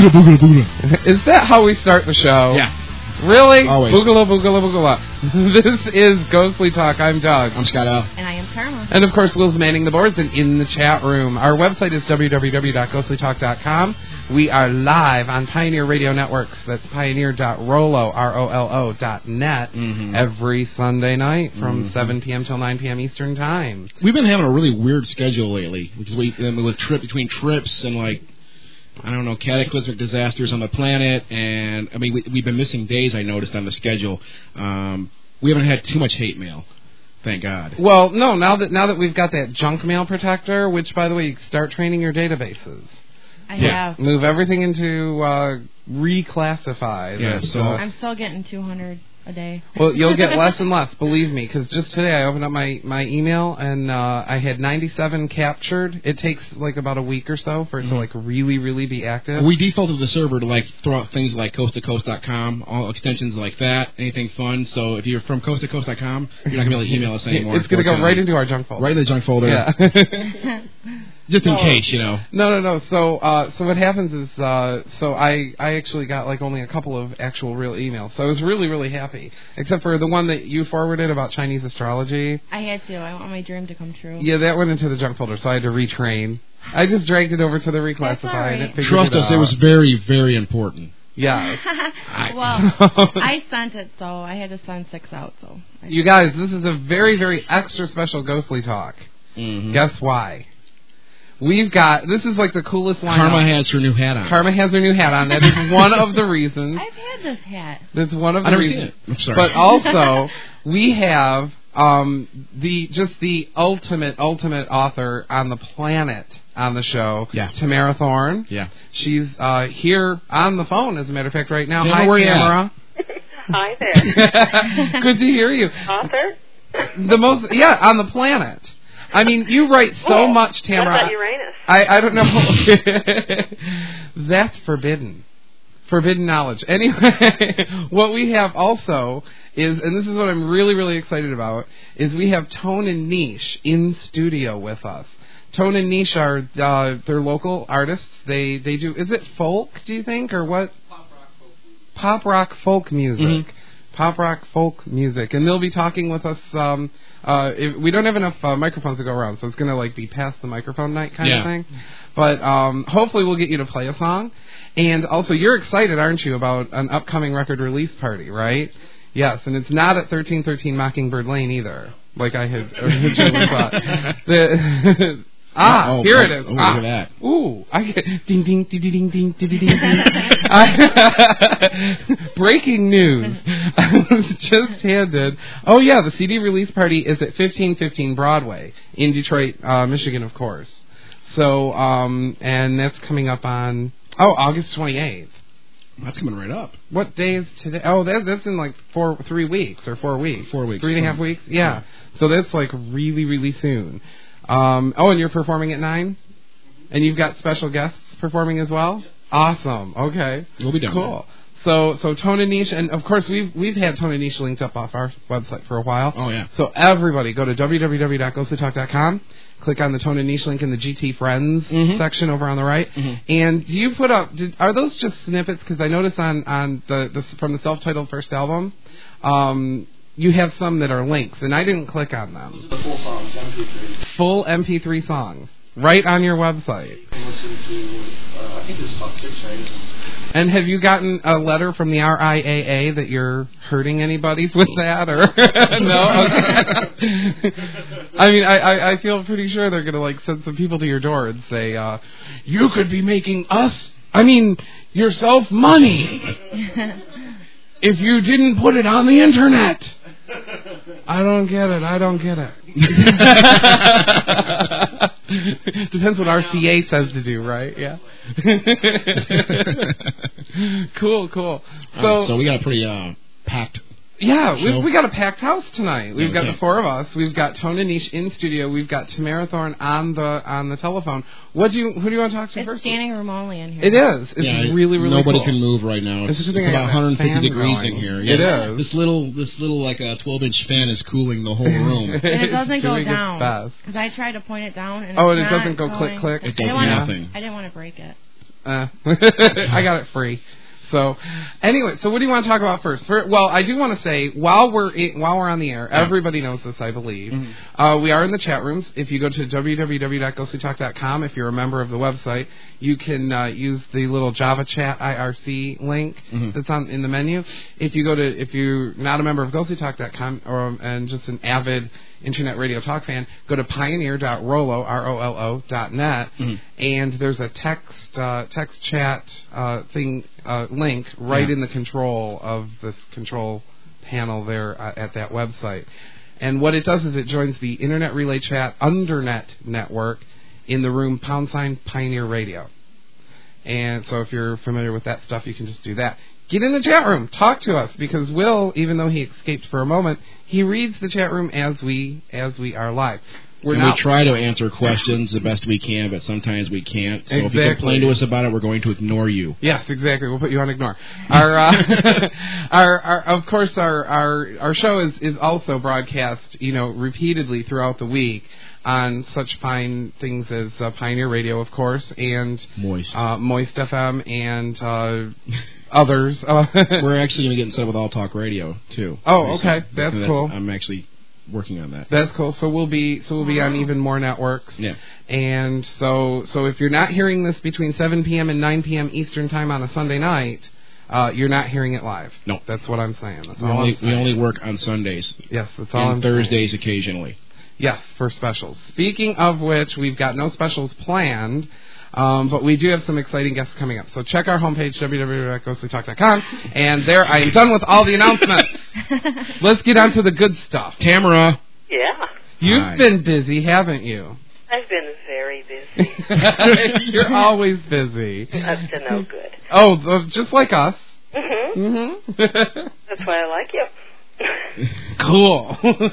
boogala, boogala, boogala. Is that how we start the show? Yeah. Really? Always. Boogala, boogala, boogala. This is Ghostly Talk. I'm Doug. I'm Scott L. And I am Karma. And, of course, Will's manning the boards and in the chat room. Our website is www.ghostlytalk.com. We are live on Pioneer Radio Networks. That's pioneer.rollo, ROLO.net, every Sunday night from 7 p.m. till 9 p.m. Eastern Time. We've been having a really weird schedule lately because between trips and, like, I don't know, cataclysmic disasters on the planet, and I mean, we've been missing days, I noticed, on the schedule. We haven't had too much hate mail, thank God. Well, no, now that we've got that junk mail protector, which, by the way, you start training your databases. I have. Move everything into reclassify. Yeah, so I'm still getting 200 a day. Well, you'll get less and less, believe me, because just today I opened up my email and I had 97 captured. It takes like about a week or so for it to like really be active. We defaulted the server to like throw out things like coasttocoast.com, all extensions like that, anything fun. So if you're from coasttocoast.com, you're not going to be able to email us anymore. It's going to go right into our junk folder. Right in the junk folder. Yeah. Just in case, you know. No. So what happens is, so I actually got like only a couple of actual real emails. So I was really happy, except for the one that you forwarded about Chinese astrology. I had to. I want my dream to come true. Yeah, that went into the junk folder, so I had to retrain. I just dragged it over to the reclassify. Right. And Trust us, it was very important. Yeah. Well, I sent it, so I had to send 6 out. So you guys, this is a very extra special Ghostly Talk. Guess why? This is like the coolest lineup. Karma has her new hat on. Karma has her new hat on. That is one of the reasons. I've had this hat. That's one of the I've never reasons. seen it. I'm sorry. But also, we have the ultimate author on the planet on the show, Tamara Thorne. Yeah. She's here on the phone, as a matter of fact, right now. Hi, Tamara. Hi there. Good to hear you. Author? On the planet. I mean, you write so much, Tamara. What about Uranus? I don't know. That's forbidden. Forbidden knowledge. Anyway, what we have also is, and this is what I'm really excited about, is we have Tone and Niche in studio with us. Tone and Niche are they're local artists. They do, is it folk, do you think, or what? Pop rock folk music. Pop rock folk music, and they'll be talking with us. We don't have enough microphones to go around, so it's gonna like be past the microphone night kind of thing. But hopefully we'll get you to play a song. And also, you're excited, aren't you, about an upcoming record release party, right? Yes, and it's not at 1313 Mockingbird Lane either, like I had originally thought. Here it is. Look at that. Ooh, I get ding ding ding ding ding ding ding ding. Breaking news. I was just handed. Oh yeah, the CD release party is at 1515 Broadway in Detroit, Michigan, of course. So, and that's coming up on August 28th. That's coming right up. What day is today? Oh, that's in like 3 weeks or 4 weeks. 4 weeks. 3.5 weeks. Yeah. So that's like really soon. And you're performing at 9? And you've got special guests performing as well? Awesome. Okay. We'll be done. Cool. So Tone and Niche, and of course we've had Tone and Niche linked up off our website for a while. Oh yeah. So everybody go to www.ghostlytalk.com, click on the Tone and Niche link in the GT Friends section over on the right, and do you put up? Are those just snippets? Because I noticed on the from the self-titled first album, you have some that are links, and I didn't click on them. The full songs, MP3. Full MP3 songs, right on your website. You can listen to, I think there's about 6 right. And have you gotten a letter from the RIAA that you're hurting anybody with that, or no? Okay. I mean, I feel pretty sure they're gonna like send some people to your door and say, you could be making yourself money if you didn't put it on the internet. I don't get it. Depends what RCA says to do, right? Yeah. Cool. So we got a pretty packed. Yeah, we got a packed house tonight. We've got the 4 of us. We've got Tone and Niche in studio. We've got Tamara Thorne on the telephone. Who do you want to talk to first? It's standing room only in here. It is. It's really nobody cool. can move right now. It's about 150 degrees in here. Yeah. It is. This little like a 12-inch fan is cooling the whole room. And it doesn't go down. Because I tried to point it down. And it doesn't go click. It does nothing. I didn't want to break it. I got it free. So, anyway, so what do you want to talk about first? Well, I do want to say, while we're on the air, everybody knows this, I believe. Mm-hmm. We are in the chat rooms. If you go to www.ghostlytalk.com, if you're a member of the website, you can use the little Java Chat IRC link that's in the menu. If you're not a member of ghostlytalk.com and just an avid Internet Radio Talk fan, go to pioneer.rollo, ROLO.net, and there's a text chat link right in the control of this control panel there at that website. And what it does is it joins the Internet Relay Chat Undernet network in the room # Pioneer Radio. And so if you're familiar with that stuff, you can just do that. Get in the chat room. Talk to us, because Will, even though he escaped for a moment, he reads the chat room as we are live. We try to answer questions the best we can, but sometimes we can't. So if you complain to us about it, we're going to ignore you. Yes, exactly. We'll put you on ignore. Of course, our show is also broadcast, repeatedly throughout the week on such fine things as Pioneer Radio, of course, and Moist FM, and others. We're actually going to get in set with All Talk Radio too. Oh, okay, that's cool. I'm actually working on that. That's cool. So we'll be on even more networks. Yeah. And so if you're not hearing this between 7 p.m. and 9 p.m. Eastern time on a Sunday night, you're not hearing it live. No, that's what I'm saying. That's we only work on Sundays. Yes, that's all. And Thursdays occasionally. Yes, for specials. Speaking of which, we've got no specials planned. But we do have some exciting guests coming up. So check our homepage, www.ghostlytalk.com, and there I am done with all the announcements. Let's get on to the good stuff. Tamara. Yeah. You've been busy, haven't you? I've been very busy. You're always busy. Up to no good. Oh, just like us. That's why I like you. Cool.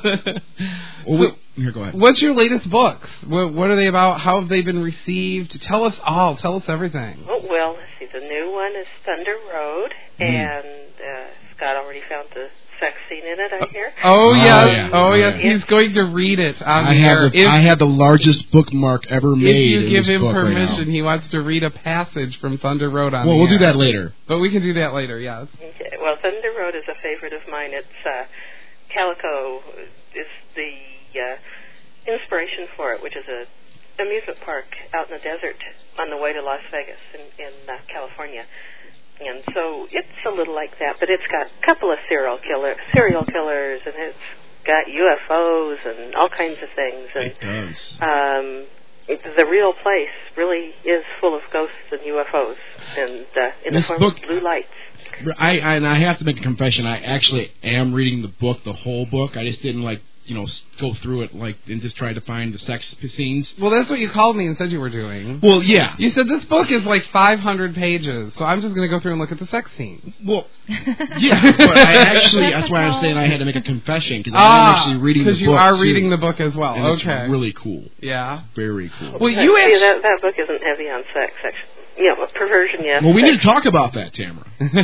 Here, go ahead. What's your latest books? What are they about? How have they been received? Tell us all. Tell us everything. Oh, well, let's see. The new one is Thunder Road, and Scott already found the sex scene in it, I hear. Oh, yes. Oh, yes. He's going to read it on the air. I had the largest bookmark ever made. If you give him permission, he wants to read a passage from Thunder Road on the air. Well, we'll do that later. But we can do that later, yes. Okay. Well, Thunder Road is a favorite of mine. It's Calico is the inspiration for it, which is a amusement park out in the desert on the way to Las Vegas in California. And so it's a little like that, but it's got a couple of serial killers, and it's got UFOs and all kinds of things. And, it does. The real place really is full of ghosts and UFOs, and in the form of blue lights. I have to make a confession. I actually am reading the book, the whole book. I just didn't go through it and just try to find the sex scenes. Well, that's what you called me and said you were doing. Well, yeah. You said this book is like 500 pages, so I'm just going to go through and look at the sex scenes. Well, yeah, but that's why I was saying I had to make a confession, because I'm actually reading the book. Because you are reading the book as well. And okay. It's really cool. Yeah. It's very cool. Well, you actually... that book isn't heavy on sex, actually. Perversion, yes. Well, we need to talk about that, Tamara.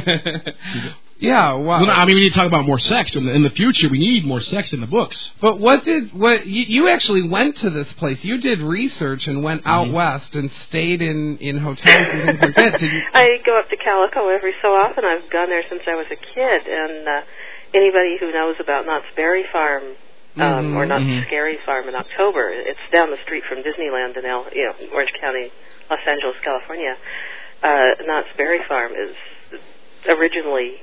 Yeah, wow. Well, we need to talk about more sex in the future. We need more sex in the books. But you actually went to this place? You did research and went out west and stayed in hotels and things like that. I go up to Calico every so often. I've gone there since I was a kid, and anybody who knows about Knott's Berry Farm or Knott's Scary Farm in October, it's down the street from Disneyland in Orange County, Los Angeles, California. Knott's Berry Farm is originally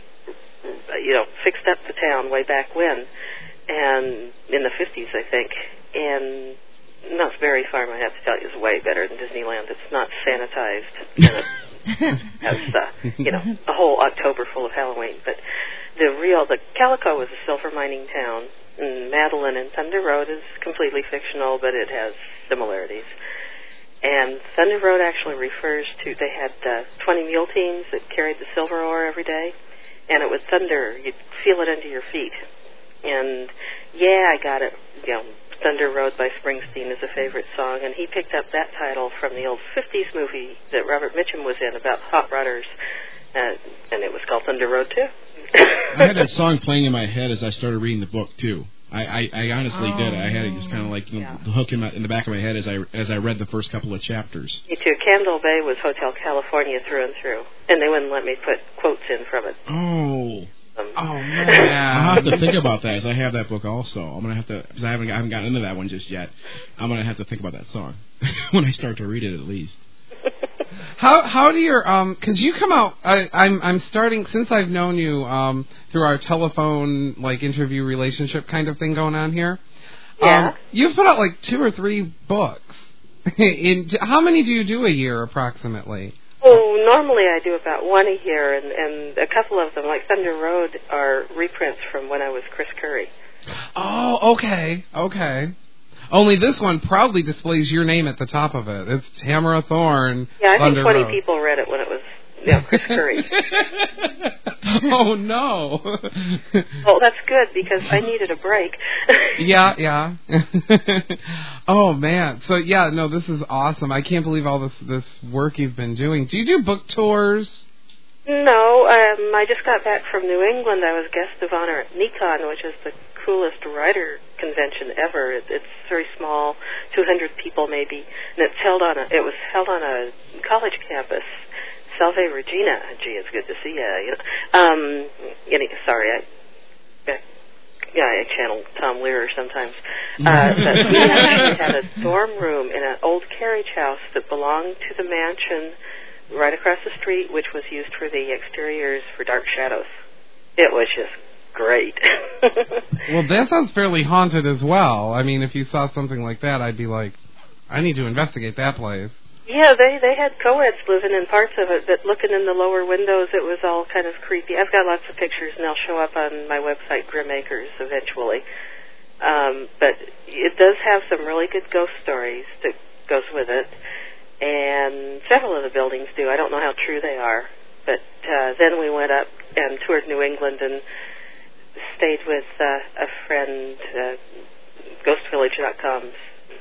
fixed up the town way back when, and in the 50s, I think. And Knott's Berry Farm, I have to tell you, is way better than Disneyland. It's not sanitized, and it has a whole October full of Halloween. But the Calico is a silver mining town, and Madeline and Thunder Road is completely fictional, but it has similarities. And Thunder Road actually refers to, they had 20 mule teams that carried the silver ore every day, and it would thunder. You'd feel it under your feet. And, I got it. Thunder Road by Springsteen is a favorite song, and he picked up that title from the old 50s movie that Robert Mitchum was in about hot rodders, and it was called Thunder Road, too. I had that song playing in my head as I started reading the book, too. I honestly did. I had it just kind of like the hook in the back of my head as I read the first couple of chapters. Me too. Candle Bay was Hotel California through and through, and they wouldn't let me put quotes in from it. Oh. Man! I'll have to think about that, as I have that book also. I'm gonna have to, because I haven't gotten into that one just yet. I'm gonna have to think about that song when I start to read it, at least. How do your because you come out I'm starting, since I've known you through our telephone like interview relationship kind of thing going on here. Yeah. You've put out like 2 or 3 books. How many do you do a year approximately? Oh, normally I do about 1 a year, and a couple of them, like Thunder Road, are reprints from when I was Chris Curry. Oh, okay. Only this one proudly displays your name at the top of it. It's Tamara Thorne. Yeah, I think Thunder 20 Road. people read it when it was Chris Curry. Oh, no. Well, that's good, because I needed a break. Yeah. Oh, man. So, yeah, no, this is awesome. I can't believe all this work you've been doing. Do you do book tours? No, I just got back from New England. I was guest of honor at NECON, which is the coolest writer convention ever. It's very small, 200 people maybe, and it was held on a college campus. Salve Regina. Gee, it's good to see you. Sorry, I channel Tom Lear sometimes. But we actually had a dorm room in an old carriage house that belonged to the mansion right across the street, which was used for the exteriors for Dark Shadows. It was just great. Well, that sounds fairly haunted as well. I mean, if you saw something like that, I'd be like, I need to investigate that place. Yeah, they had co-eds living in parts of it, but looking in the lower windows, it was all kind of creepy. I've got lots of pictures, and they'll show up on my website, Grim Acres, eventually. But it does have some really good ghost stories that goes with it, and several of the buildings do. I don't know how true they are, but then we went up and toured New England and stayed with a friend, GhostVillage.com's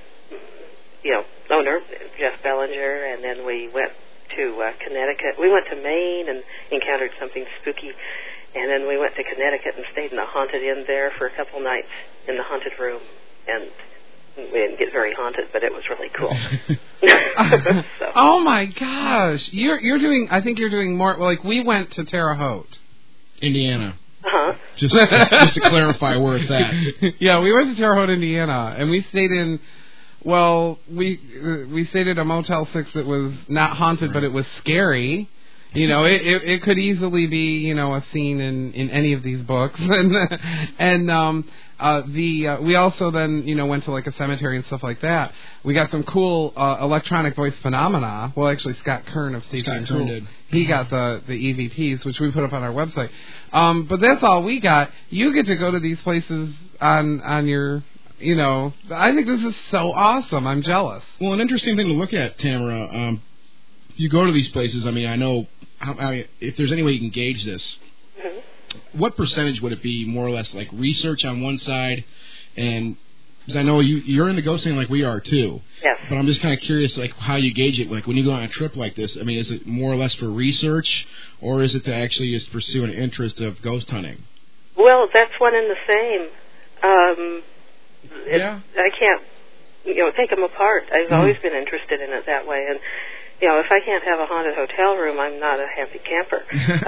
owner, Jeff Bellinger, and then we went to Connecticut. We went to Maine and encountered something spooky, and then we went to Connecticut and stayed in a haunted inn there for a couple nights in the haunted room, and we didn't get very haunted, but it was really cool. So. Oh my gosh, you're doing. I think you're doing more. Like, we went to Terre Haute, Indiana. Uh-huh. Just to clarify where it's at. Yeah, we went to Terre Haute, Indiana, and we stayed in. Well, we stayed at a Motel 6 that was not haunted, but it was scary. It could easily be, a scene in any of these books. And we also then, went to like a cemetery and stuff like that. We got some cool electronic voice phenomena. Well, actually, Scott Kern of Station Cool did. He got the EVPs, which we put up on our website. But that's all we got. You get to go to these places on your... I think this is so awesome. I'm jealous. Well, an interesting thing to look at, Tamara, you go to these places, I know if there's any way you can gauge this, what percentage would it be, more or less, like research on one side, and because I know you're into ghosting like we are, too. Yes. But I'm just kind of curious, like, how you gauge it. Like, when you go on a trip like this, is it more or less for research, or is it to actually just pursue an interest of ghost hunting? Well, that's one and the same. Yeah. I can't, take them apart. I've always been interested in it that way. And, if I can't have a haunted hotel room, I'm not a happy camper.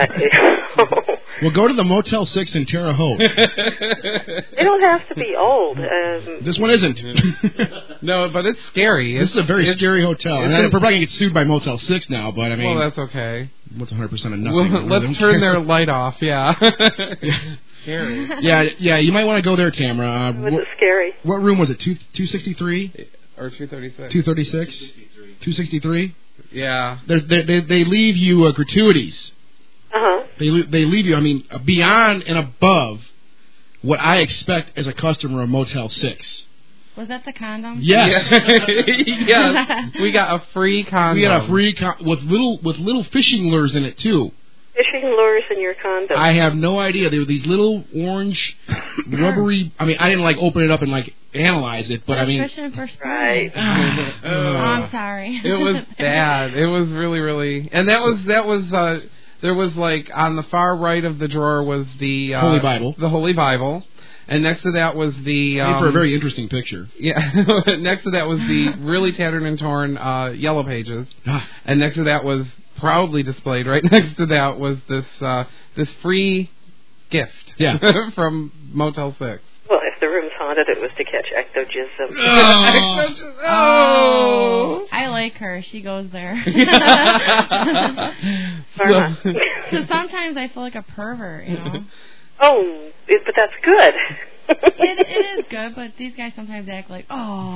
Well, go to the Motel 6 in Terre Haute. They don't have to be old. This one isn't. No, but it's scary. This is a very scary hotel. And we're probably going to get sued by Motel 6 now, but Well, that's okay. What's 100% of nothing? Well, let's turn their light off, yeah. Scary. Yeah, you might want to go there, Tamara. Was it scary? What room was it, 263? Or 236. 236? 263? Yeah. They leave you gratuities. Uh-huh. They leave you, beyond and above what I expect as a customer of Motel 6. Was that the condom? Yes. Yes. We got a free condom. We got a free with little fishing lures in it too. Fishing lures in your condom. I have no idea. They were these little orange, rubbery. I didn't open it up and analyze it, but fishing for spring. Right. I'm sorry. It was bad. It was really, really, and that was. There was on the far right of the drawer was the Holy Bible. The Holy Bible. And next to that was the... for a very interesting picture. Yeah. Next to that was the really tattered and torn Yellow Pages. And next to that was proudly displayed. Right next to that was this free gift from Motel 6. Well, if the room's haunted, it was to catch ectojism. Oh! I like her. She goes there. So sometimes I feel like a pervert, you know. Oh, but that's good. It is good, but these guys sometimes act like,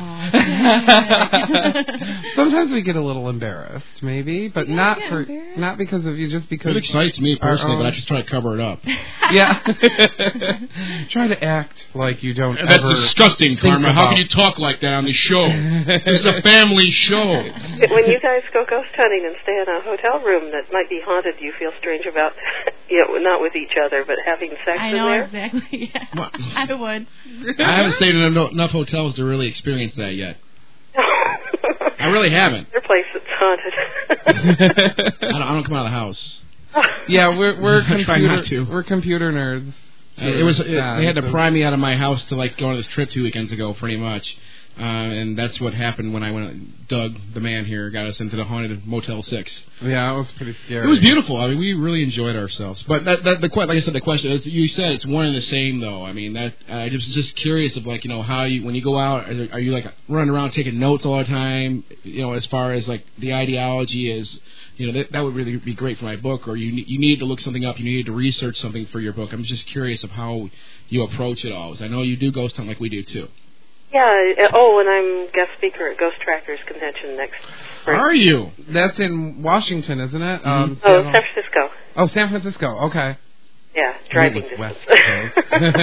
Sometimes we get a little embarrassed, maybe, but not because of you, just because it excites me personally, but I just try to cover it up. Yeah, try to act like you don't. That's disgusting, Karma. How can you talk like that on the show? This is a family show. When you guys go ghost hunting and stay in a hotel room that might be haunted, do you feel strange about, not with each other, but having sex in there? I know exactly. Yeah. Well, I would. I haven't stayed in enough hotels to really experience that yet. I really haven't. Your place that's haunted. I don't come out of the house. Yeah, we're try not to. We're computer nerds. They had to pry me out of my house to go on this trip 2 weekends ago, pretty much. And that's what happened when I went. Doug, the man here, got us into the haunted Motel 6. Yeah, it was pretty scary. It was beautiful. I mean, we really enjoyed ourselves. But like I said, the question is, you said it's one and the same, though. I mean, I just curious of how you, when you go out, are you running around taking notes all the time? As far as the ideology is, that would really be great for my book. Or you need to look something up. You need to research something for your book. I'm just curious of how you approach it all. I know you do ghost hunt like we do too. Yeah. And I'm guest speaker at Ghost Trackers Convention next spring. Are you? That's in Washington, isn't it? San Francisco. Oh, San Francisco. Okay. Yeah, driving distance. West Coast.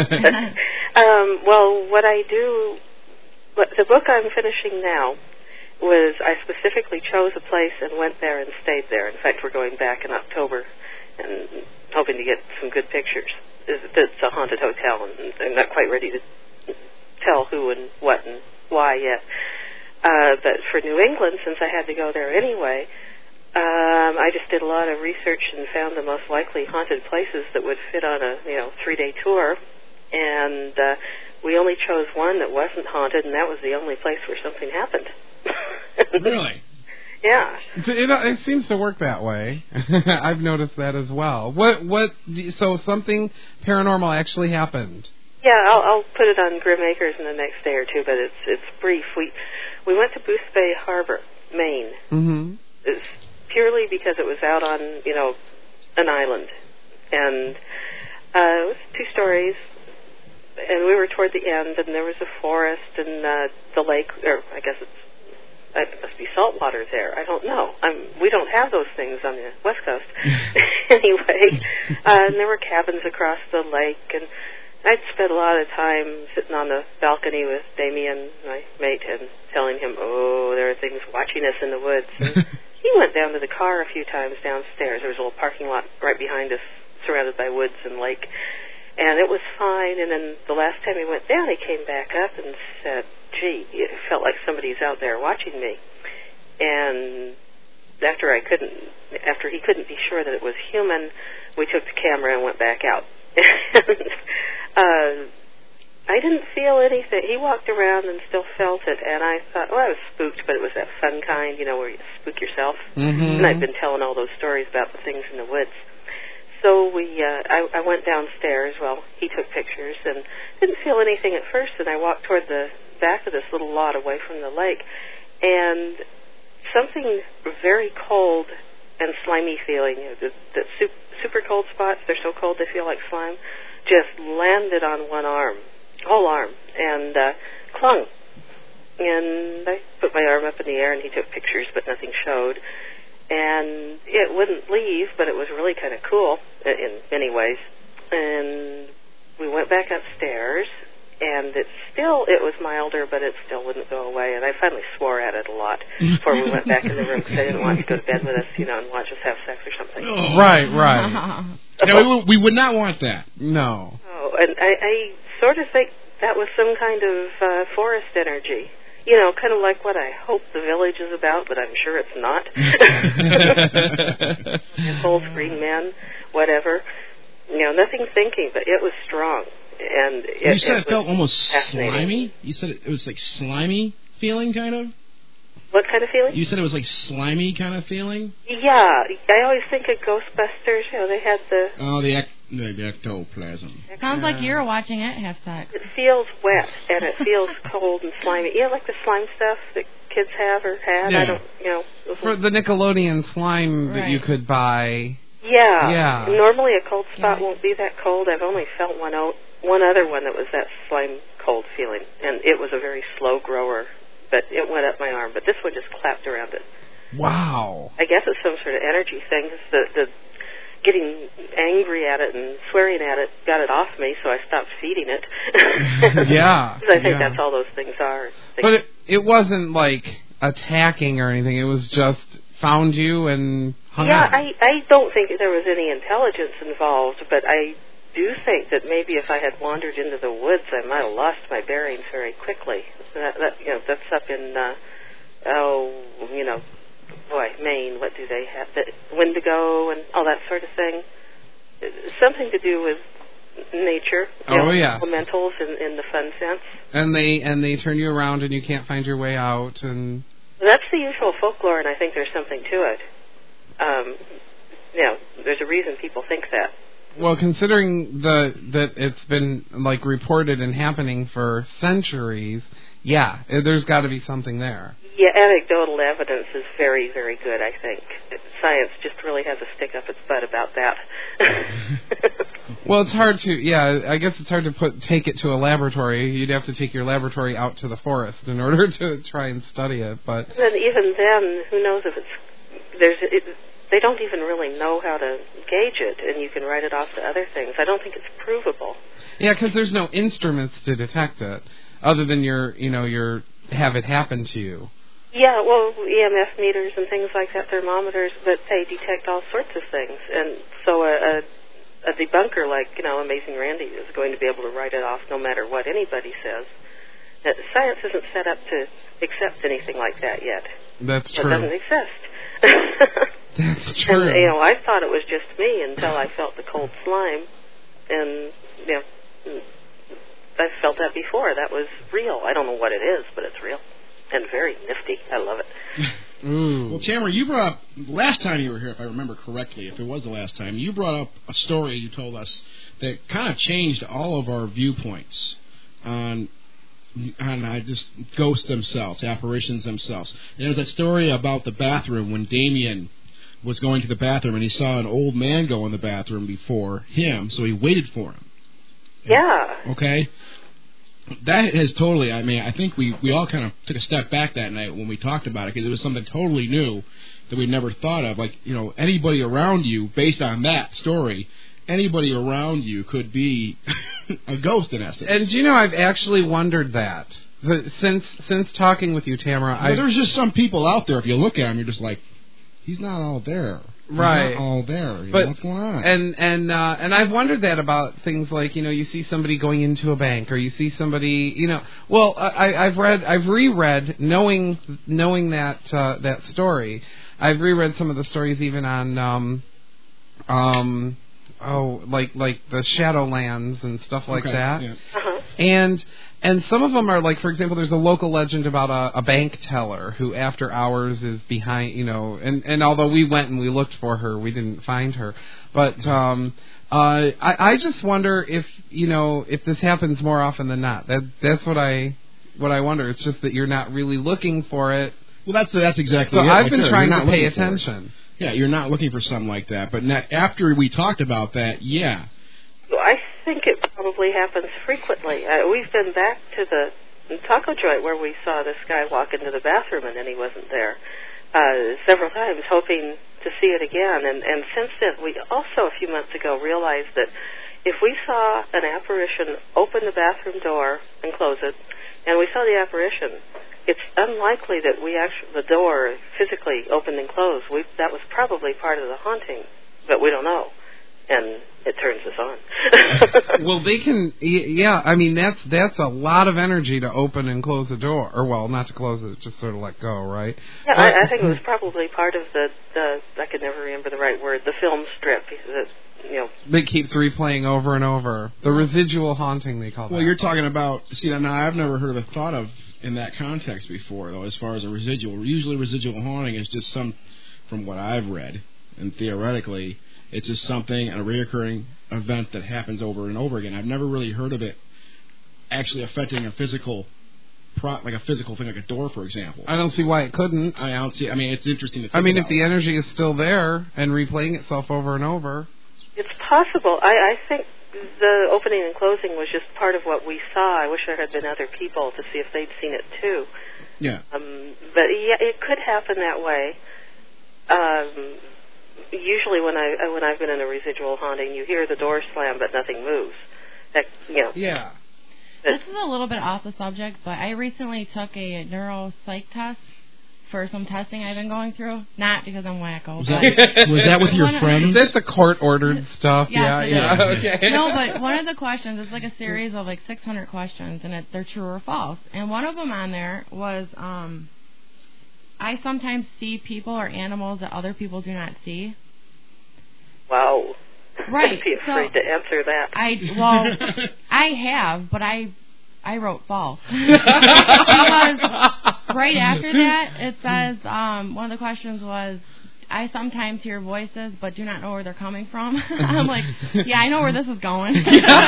Well, what I do, the book I'm finishing now was I specifically chose a place and went there and stayed there. In fact, we're going back in October and hoping to get some good pictures. It's a haunted hotel, and I'm not quite ready to tell who and what and why yet. But for New England, since I had to go there anyway, I just did a lot of research and found the most likely haunted places that would fit on a 3-day tour. And we only chose one that wasn't haunted, and that was the only place where something happened. Really? Yeah. It seems to work that way. I've noticed that as well. So something paranormal actually happened. Yeah, I'll put it on Grim Acres in the next day or two, but it's brief. We went to Booth Bay Harbor, Maine. Mm-hmm. It's purely because it was out on an island, and it was 2 stories. And we were toward the end, and there was a forest and the lake, or I guess it must be salt water there. I don't know. We don't have those things on the West Coast. Anyway, and there were cabins across the lake, and I'd spent a lot of time sitting on the balcony with Damien, my mate, and telling him, there are things watching us in the woods. And he went down to the car a few times downstairs. There was a little parking lot right behind us, surrounded by woods and lake. And it was fine, and then the last time he went down, he came back up and said, gee, it felt like somebody's out there watching me. And after he couldn't be sure that it was human, we took the camera and went back out. I didn't feel anything. He walked around and still felt it, and I thought, I was spooked, but it was that fun kind, where you spook yourself. Mm-hmm. And I'd been telling all those stories about the things in the woods. So I went downstairs. Well, he took pictures and didn't feel anything at first. And I walked toward the back of this little lot away from the lake, and something very cold and slimy feeling. The super cold spots, they're so cold they feel like slime, just landed on one arm, whole arm, and clung. And I put my arm up in the air, and he took pictures, but nothing showed. And it wouldn't leave, but it was really kind of cool in many ways. And we went back upstairs, and it was milder, but it still wouldn't go away. And I finally swore at it a lot before we went back in the room because I didn't want it to go to bed with us, and watch us have sex or something. Oh. Right. No, we would not want that. No. Oh, and I sort of think that was some kind of forest energy. Kind of like what I hope the village is about, but I'm sure it's not. Whole screen men, whatever. Nothing thinking, but it was strong. And you said it felt almost fascinating. slimy? You said it was like slimy feeling, kind of? What kind of feeling? You said it was like slimy kind of feeling? Yeah, I always think of Ghostbusters. You know, they had the... Oh, the ectoplasm. Sounds like you were watching it have sex. It feels wet, and it feels cold and slimy. You know, like the slime stuff that kids have or had? Yeah. I don't, you know. For the Nickelodeon slime that you Right. could buy. Yeah. Yeah. Normally a cold spot Yeah. won't be that cold. I've only felt one other one that was that slime cold feeling, and it was a very slow grower, but it went up my arm. But this one just clapped around it. Wow. I guess it's some sort of energy thing. The getting angry at it and swearing at it got it off me, so I stopped feeding it. Yeah. 'Cause I think yeah. that's all those things are. But it wasn't like attacking or anything. It was just found you and hung out. I don't think there was any intelligence involved, but I do think that maybe if I had wandered into the woods, I might have lost my bearings very quickly. That's up in Maine. What do they have? The Wendigo and all that sort of thing. Something to do with nature. Yeah. Elementals in the fun sense. And they turn you around and you can't find your way out and. That's the usual folklore, and I think there's something to it. There's a reason people think that. Well, considering that it's been like reported and happening for centuries, yeah, there's got to be something there. Yeah, anecdotal evidence is very, very good, I think. Science just really has a stick up its butt about that. Well, it's hard to, I guess it's hard to take it to a laboratory. You'd have to take your laboratory out to the forest in order to try and study it. But and even then, who knows if they don't even really know how to gauge it, and you can write it off to other things. I don't think it's provable. Yeah, because there's no instruments to detect it, other than your have it happen to you. Yeah, well, EMF meters and things like that, thermometers, but they detect all sorts of things. And so a debunker like, Amazing Randy is going to be able to write it off no matter what anybody says. That science isn't set up to accept anything like that yet. That's true. It doesn't exist. That's true. And, I thought it was just me until I felt the cold slime. And, I've felt that before. That was real. I don't know what it is, but it's real. And very nifty. I love it. Ooh. Well, Tamara, you brought up, last time you were here, if I remember correctly, if it was the last time, you brought up a story you told us that kind of changed all of our viewpoints on just ghosts themselves, apparitions themselves. And it was that story about the bathroom when Damien was going to the bathroom and he saw an old man go in the bathroom before him, so he waited for him. Yeah. Okay? That has totally, I think we all kind of took a step back that night when we talked about it because it was something totally new that we'd never thought of. Like, anybody around you, based on that story, anybody around you could be a ghost in essence. And I've actually wondered that. Since talking with you, Tamara, there's just some people out there, if you look at them, you're just like, he's not all there. He's right. not all there. But, what's going on? And I've wondered that about things like, you see somebody going into a bank or you see somebody, well, I've reread, knowing that story, I've reread some of the stories even on, like the Shadowlands and stuff like that. Yeah. Uh-huh. And some of them are like, for example, there's a local legend about a bank teller who after hours is behind, and although we went and we looked for her, we didn't find her. But I just wonder if this happens more often than not. That's what I wonder. It's just that you're not really looking for it. Well, that's exactly so it. I've been trying to pay looking for it. attention. Yeah, you're not looking for something like that. But after we talked about that, yeah. I think it probably happens frequently. We've been back to the taco joint where we saw this guy walk into the bathroom and then he wasn't there several times, hoping to see it again. And since then, we also a few months ago realized that if we saw an apparition open the bathroom door and close it, and we saw the apparition, it's unlikely that the door physically opened and closed. That was probably part of the haunting, but we don't know. and it turns us on. Well, they can, yeah, I mean, that's a lot of energy to open and close the door. Or, well, not to close it, just sort of let go, right? Yeah, I think it was probably part of the I could never remember the right word, the film strip, because it keeps replaying over and over. The residual haunting, they call that. Well, you're talking about, now I've never heard of it thought of in that context before, though, as far as a residual. Usually residual haunting is just from what I've read, and theoretically, it's just something, a reoccurring event that happens over and over again. I've never really heard of it actually affecting a physical like a physical thing, like a door, for example. I don't see why it couldn't. I don't see. I mean, it's interesting to think about. If the energy is still there and replaying itself over and over. It's possible. I think the opening and closing was just part of what we saw. I wish there had been other people to see if they'd seen it too. Yeah. But yeah, it could happen that way. Usually, when I've been in a residual haunting, you hear the door slam, but nothing moves. Yeah. This is a little bit off the subject, but I recently took a neuropsych test for some testing I've been going through. Not because I'm wacko. Was that with your friends? That's the court-ordered stuff. Yes, yeah. Okay. No, but one of the questions is like a series of like 600 questions, and they're true or false. And one of them on there was, I sometimes see people or animals that other people do not see. Wow. Right. I'd be afraid to answer that. I have, but I wrote false. Because right after that, it says, one of the questions was, I sometimes hear voices, but do not know where they're coming from. I'm like, yeah, I know where this is going.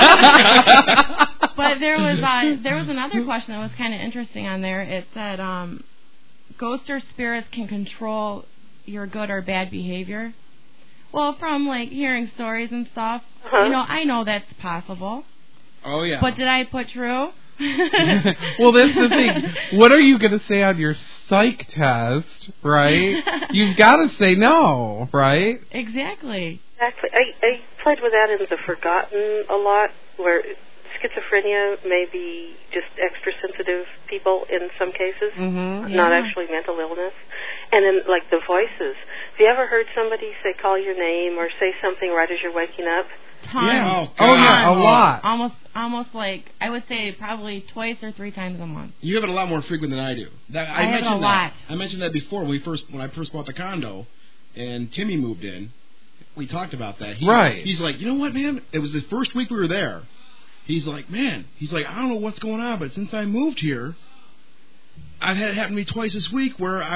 But there was another question that was kind of interesting on there. It said, ghosts or spirits can control your good or bad behavior. Well, from like hearing stories and stuff, I know that's possible. Oh yeah. But did I put true? Well, that's the thing. What are you going to say on your psych test, right? You've got to say no, right? Exactly. Exactly. I played with that in The Forgotten a lot, where schizophrenia may be just extra sensitive people in some cases, not actually mental illness. And then, like, the voices. Have you ever heard somebody say, call your name or say something right as you're waking up? Tons. Yeah. Oh, yeah, a lot. Almost like, I would say probably twice or three times a month. You have it a lot more frequent than I do. I have it a lot. I mentioned that before when I first bought the condo and Timmy moved in. We talked about that. He's like, you know what, man? It was the first week we were there. He's like, I don't know what's going on, but since I moved here, I've had it happen to me twice this week where it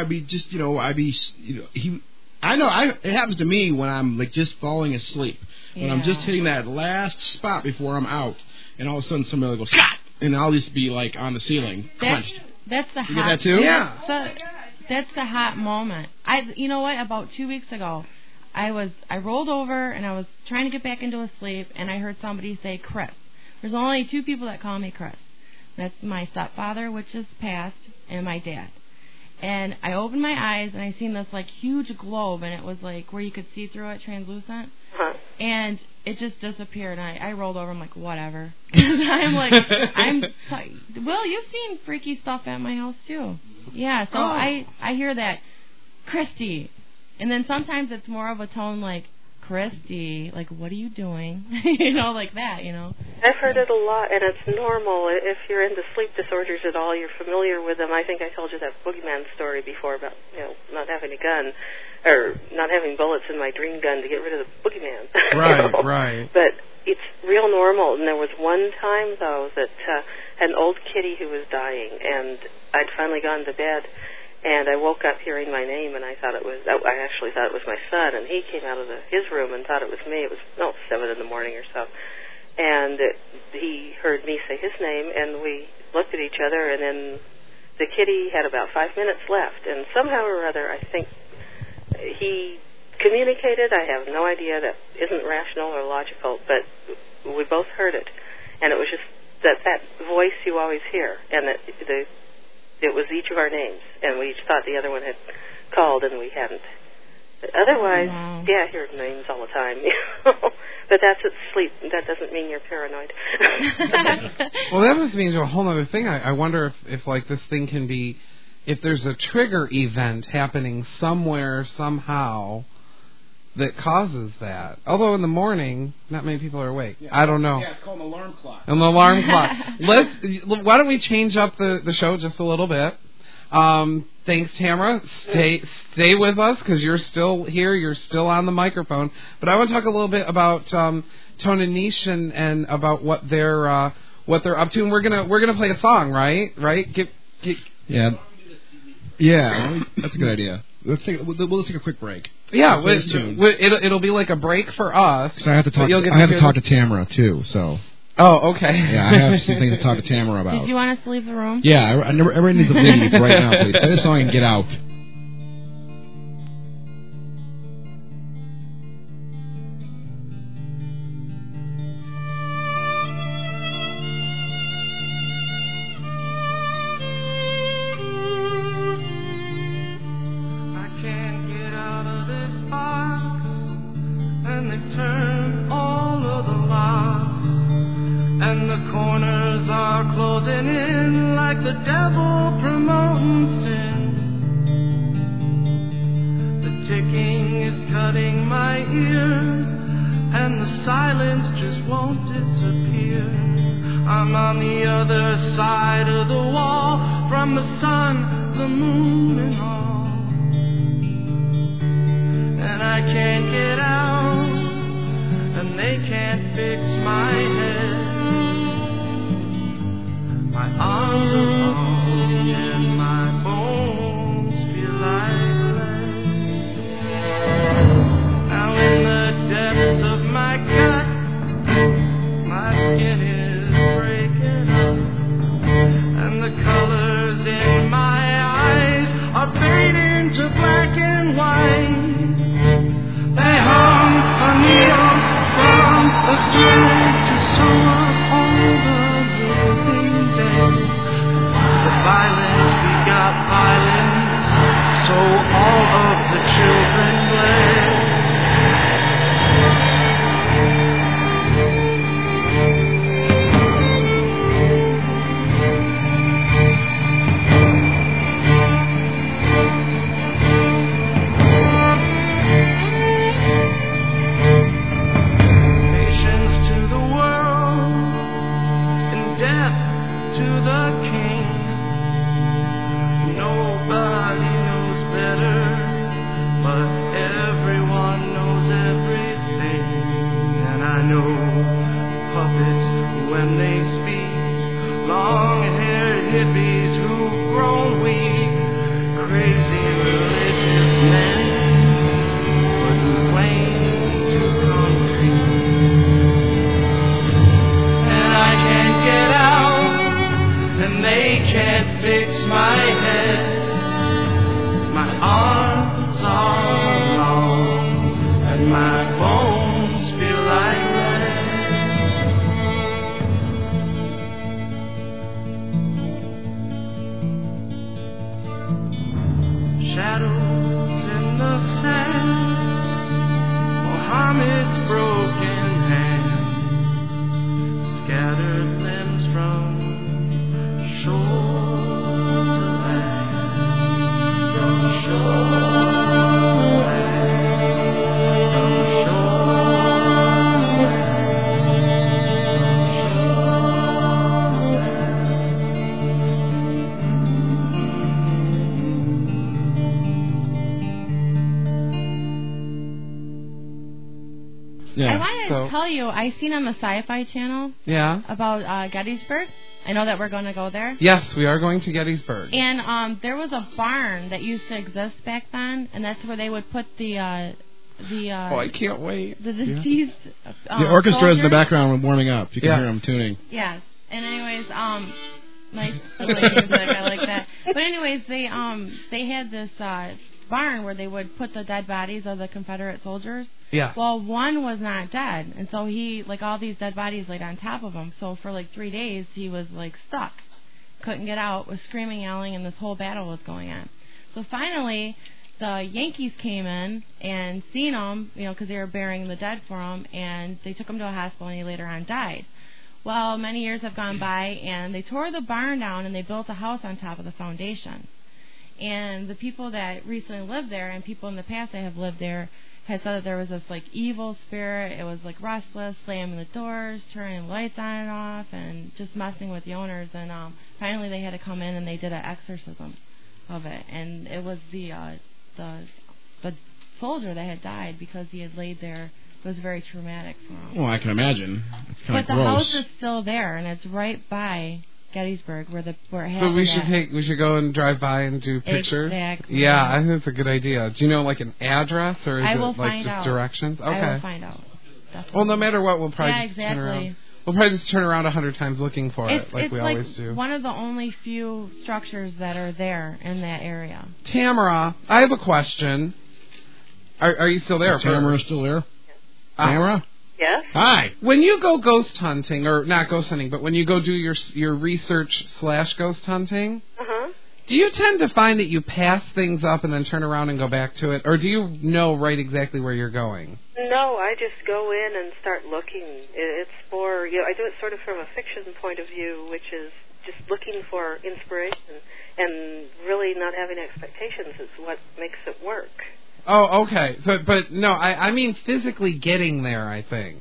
happens to me when I'm like just falling asleep. Yeah. When I'm just hitting that last spot before I'm out, and all of a sudden somebody will go, Scott! And I'll just be like on the ceiling, clenched. That's the hot. You get that too? Yeah. So, that's the hot moment. You know what? About 2 weeks ago, I rolled over and I was trying to get back into a sleep, and I heard somebody say Chris. There's only two people that call me Chris. That's my stepfather, which is passed, and my dad. And I opened my eyes, and I seen this, like, huge globe, and it was, like, where you could see through it, translucent. And it just disappeared, and I rolled over. I'm like, whatever. I'm like, Will, you've seen freaky stuff at my house, too. Yeah, so I hear that, Christy. And then sometimes it's more of a tone like, Christy, like, what are you doing? Like that, I've heard it a lot, and it's normal. If you're into sleep disorders at all, you're familiar with them. I think I told you that boogeyman story before about, not having a gun, or not having bullets in my dream gun to get rid of the boogeyman. Right. But it's real normal, and there was one time, though, that had an old kitty who was dying, and I'd finally gone to bed, and I woke up hearing my name, and I actually thought it was my son, and he came out of his room and thought it was me. It was 7 in the morning or so, and he heard me say his name, and we looked at each other, and then the kitty had about 5 minutes left, and somehow or other, I think he communicated. I have no idea. That isn't rational or logical, but we both heard it, and it was just that voice you always hear, and that it was each of our names, and we each thought the other one had called, and we hadn't. But otherwise, yeah, I hear names all the time. But that's at sleep. That doesn't mean you're paranoid. Well, that must mean a whole other thing. I wonder if like this thing can be, if there's a trigger event happening somewhere, somehow, that causes that. Although in the morning, not many people are awake. I don't know. Yeah, it's called an alarm clock. An alarm clock. Why don't we change up the show just a little bit? Thanks, Tamara. Stay with us because you're still here. You're still on the microphone. But I want to talk a little bit about Tone and Niche and about what they're up to. And we're gonna play a song, right? Yeah. Yeah, that's a good idea. We'll take a quick break. Yeah, it'll be like a break for us. So I have to talk. I have to talk to Tamara too. So. Oh, okay. Yeah, I have some things to talk to Tamara about. Did you want us to leave the room? Yeah, everybody needs to leave right now, please. Play this song and get out. And the corners are closing in like the devil promoting sin. The ticking is cutting my ear, and the silence just won't disappear. I'm on the other side of the wall, from the sun, the moon, and all. And I can't get out, and they can't fix my head. My arms are long and my bones feel like lead. Now in the depths of my gut, my skin is breaking up, and the colors in my eyes are fading to black and white. They hung a needle from the ceiling to sew up all the violence begot violence, so all of the children bled. Nations to the world, and death to the king. Nobody knows better, but everyone knows everything. And I know puppets when they speak, long-haired hippies who've grown weak, crazy religious men, but who claim to concrete. And I can't get out, and they can't fix my head. My arms are long, and my bones feel like lead. Shadows in the sand, Muhammad's broken hand, scattered limbs from shore to land, from shore to land, from shore to Yeah. I wanted to tell you, I seen on the Sci-Fi Channel about Gettysburg. I know that we're going to go there. Yes, we are going to Gettysburg. And there was a barn that used to exist back then, and that's where they would put the I can't wait. the deceased The orchestra is in the soldiers. background warming up. You can hear them tuning. Yes. And anyways, nice music. I like that. But anyways, they had this barn where they would put the dead bodies of the Confederate soldiers. Yeah. Well, one was not dead, and so he, like, all these dead bodies laid on top of him. So for like 3 days, he was like stuck, couldn't get out, was screaming, yelling, and this whole battle was going on. So finally, the Yankees came in and seen him, because they were burying the dead for him, and they took him to a hospital, and he later on died. Well, many years have gone by, and they tore the barn down, and they built a house on top of the foundation. And the people that recently lived there, and people in the past that have lived there, had said that there was this like evil spirit. It was like restless, slamming the doors, turning the lights on and off, and just messing with the owners. And finally, they had to come in and they did an exorcism of it. And it was the soldier that had died because he had laid there. It was very traumatic for him. Well, I can imagine. It's kind of gross. But the house is still there, and it's right by Gettysburg, where it happened. So we should go and drive by and do pictures. Exactly. Yeah, I think it's a good idea. Do you know like an address, or is it like just directions? Okay. I will find out. Definitely. Well, no matter what, we'll probably just turn around. We'll probably just turn around 100 times looking for it, like we always do. It's one of the only few structures that are there in that area. Tamara, I have a question. Are you still there? Is Tamara still there? Tamara? Yes? Hi. When you go ghost hunting, or not ghost hunting, but when you go do your research / ghost hunting, do you tend to find that you pass things up and then turn around and go back to it? Or do you know right exactly where you're going? No, I just go in and start looking. It's more, I do it sort of from a fiction point of view, which is just looking for inspiration, and really not having expectations is what makes it work. Oh, okay. But no, I mean physically getting there, I think.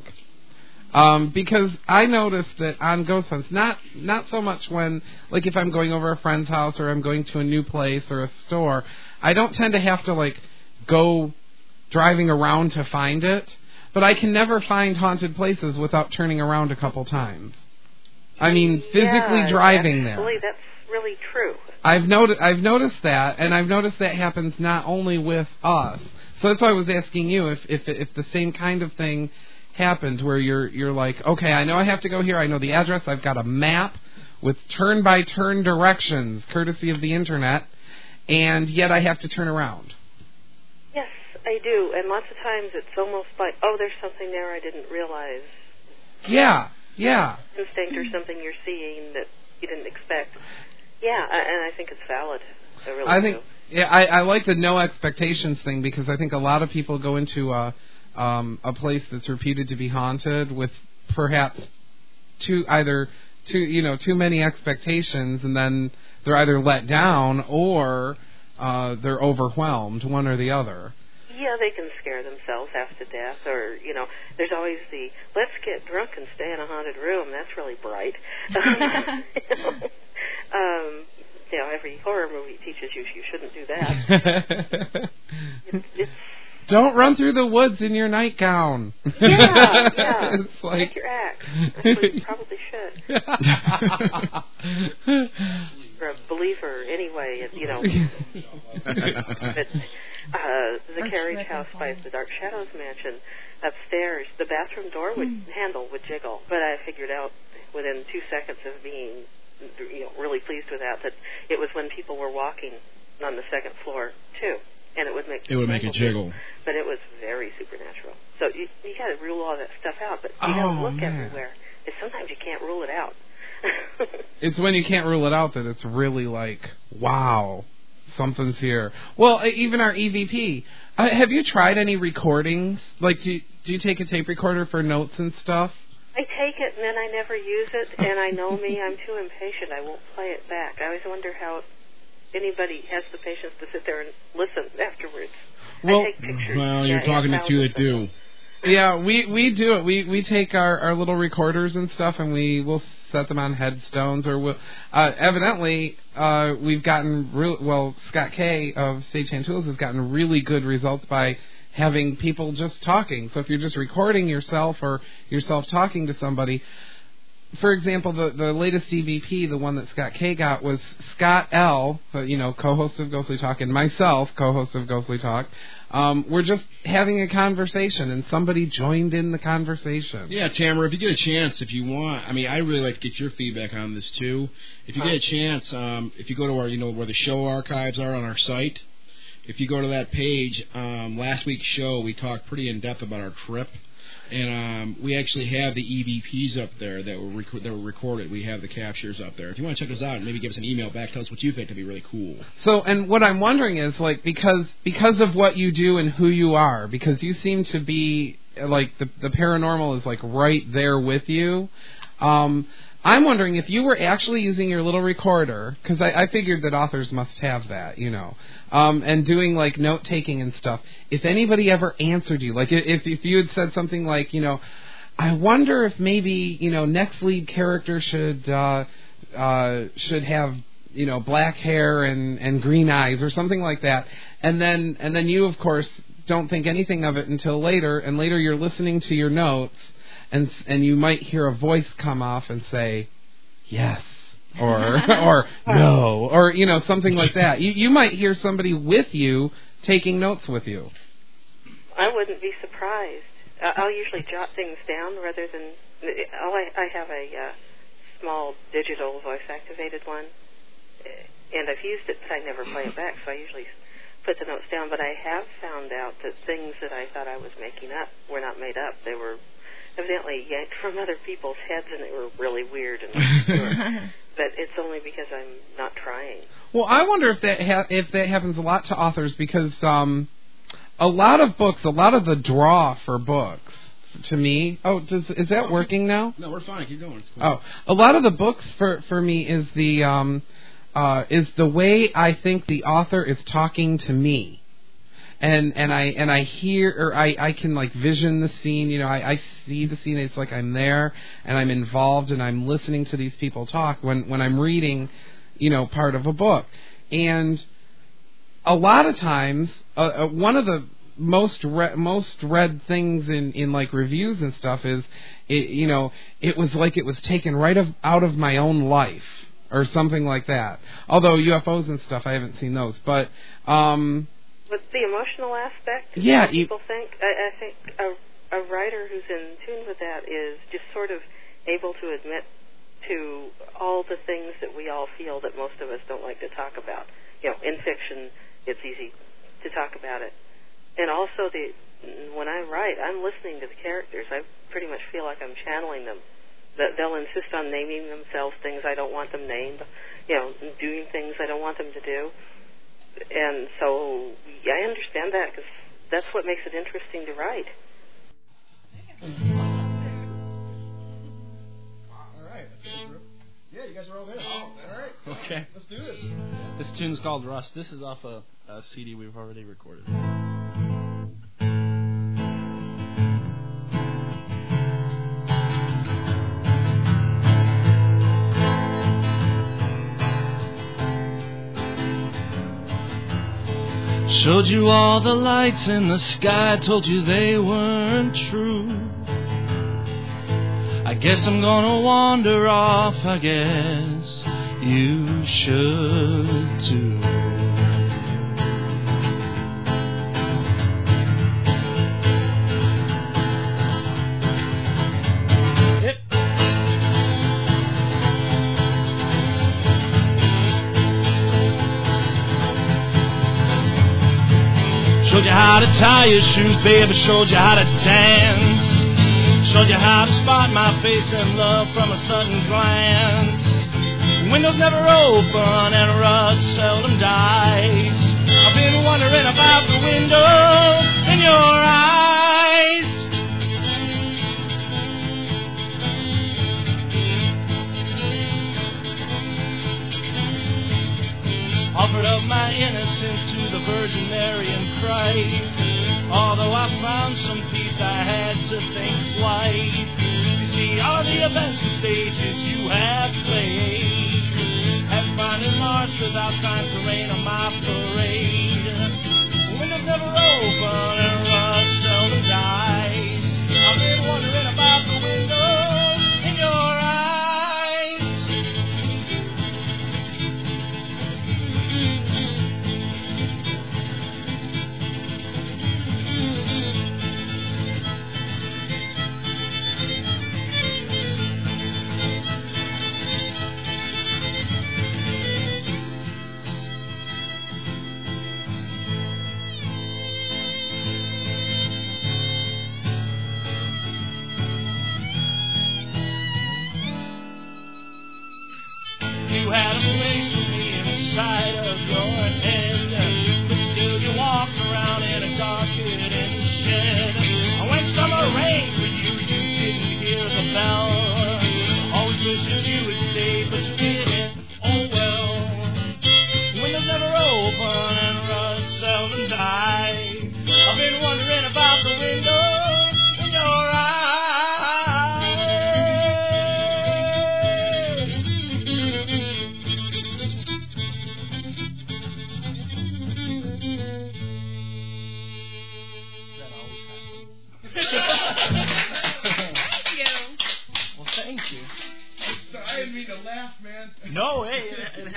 Because I noticed that on ghost hunts, not so much when, like if I'm going over a friend's house or I'm going to a new place or a store, I don't tend to have to like go driving around to find it. But I can never find haunted places without turning around a couple times. I mean, physically driving there. Actually, that's really true. I've noticed that, and I've noticed that happens not only with us. So that's why I was asking you if the same kind of thing happened, where you're like, okay, I know I have to go here. I know the address. I've got a map with turn-by-turn directions, courtesy of the internet, and yet I have to turn around. Yes, I do, and lots of times it's almost like, oh, there's something there I didn't realize. Yeah. Instinct or something you're seeing that you didn't expect. Yeah, and I think it's valid. I think. Yeah, I like the no expectations thing, because I think a lot of people go into a place that's reputed to be haunted with perhaps too many expectations, and then they're either let down or they're overwhelmed, one or the other. Yeah, they can scare themselves half to death, or, there's always the, let's get drunk and stay in a haunted room. That's really bright. Every horror movie teaches you shouldn't do that. it's Don't run through the woods in your nightgown. Yeah. It's like... Take your axe. Actually, you probably should. You're a believer anyway, But, the carriage house by the Dark Shadows mansion upstairs, the bathroom door handle would jiggle, but I figured out within 2 seconds of being really pleased with that it was when people were walking on the second floor too, and it would make it jiggle. But it was very supernatural. So you got to rule all that stuff out, but you got to look everywhere. And sometimes you can't rule it out. It's when you can't rule it out that it's really like, wow, something's here. Well, even our EVP. Have you tried any recordings? Like, do you take a tape recorder for notes and stuff? I take it and then I never use it, and I know me, I'm too impatient. I won't play it back. I always wonder how anybody has the patience to sit there and listen afterwards. Well, I take pictures. Well, you're talking to two that do. Yeah, we do it. We take our little recorders and stuff, and we'll set them on headstones, or we'll evidently we've gotten Scott K of Sagehand Tools has gotten really good results by having people just talking. So if you're just recording yourself or yourself talking to somebody, for example, the latest EVP, the one that Scott K got, was Scott L, co-host of Ghostly Talk, and myself, co-host of Ghostly Talk. We're just having a conversation, and somebody joined in the conversation. Yeah, Tamara, if you get a chance, if you want, I really like to get your feedback on this too. If you get a chance, if you go to our, where the show archives are on our site, if you go to that page, last week's show, we talked pretty in depth about our trip. And we actually have the EVPs up there that were recorded. We have the captures up there. If you want to check us out and maybe give us an email back, tell us what you think. That'd be really cool. So, and what I'm wondering is, like, because of what you do and who you are, because you seem to be, like, the paranormal is, like, right there with you, I'm wondering if you were actually using your little recorder, because I figured that authors must have that, and doing like note taking and stuff. If anybody ever answered you, like if you had said something like, I wonder if maybe next lead character should have black hair and green eyes or something like that, and then you of course don't think anything of it until later, and later you're listening to your notes. And you might hear a voice come off and say, yes, or no, or something like that. You might hear somebody with you taking notes with you. I wouldn't be surprised. I'll usually jot things down rather than. I have a small digital voice-activated one, and I've used it, but I never play it back. So I usually put the notes down. But I have found out that things that I thought I was making up were not made up. They were evidently yanked from other people's heads, and they were really weird and obscure. But it's only because I'm not trying. Well, I wonder if that happens a lot to authors, because a lot of the draw for books, to me. Oh, is that working now? No, we're fine. Keep going. It's cool. Oh, a lot of the books for me is the way I think the author is talking to me. And I hear, or I can like vision the scene, I see the scene. It's like I'm there and I'm involved and I'm listening to these people talk when I'm reading, part of a book. And a lot of times, one of the most read things in like reviews and stuff is, it was like it was taken right out of my own life or something like that. Although UFOs and stuff, I haven't seen those, but. With the emotional aspect, yeah, people think. I think a writer who's in tune with that is just sort of able to admit to all the things that we all feel that most of us don't like to talk about. In fiction, it's easy to talk about it, and also when I write, I'm listening to the characters. I pretty much feel like I'm channeling them. They'll insist on naming themselves things I don't want them named, doing things I don't want them to do. And so, yeah, I understand that, because that's what makes it interesting to write. All right. Yeah, you guys are all there. Oh, all right. Okay. Let's do this. This tune's called Rust. This is off a CD we've already recorded. Showed you all the lights in the sky, told you they weren't true. I guess I'm gonna wander off, I guess you should too. Showed you how to tie your shoes, baby, showed you how to dance. Showed you how to spot my face in love from a sudden glance. Windows never open and rust seldom dies. I've been wondering about the window in your eyes. Offered up my innocence to the Virgin Mary and Christ. Although I found some peace, I had to think twice. You see, all the events and stages you have played have finding Mars without signs to rain on my parade. Windows never open and rust seldom dies. I've been wondering about the window in your eyes.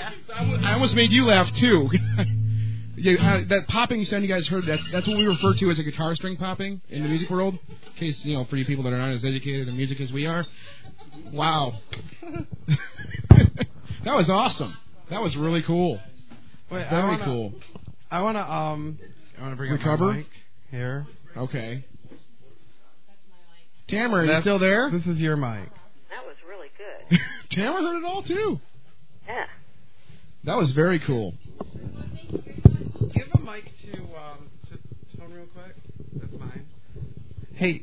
I almost made you laugh too. Yeah, that popping sound you guys heard, that's what we refer to as a guitar string popping in the music world. In case, for you people that are not as educated in music as we are. Wow. That was awesome. That was really cool. Wait, Very cool. I want to bring up my mic here. Okay. Tamara, are you still there? This is your mic. That was really good. Tamara heard it all too. Yeah. That was very cool. Give a mic to Tone real quick. That's mine. Hey,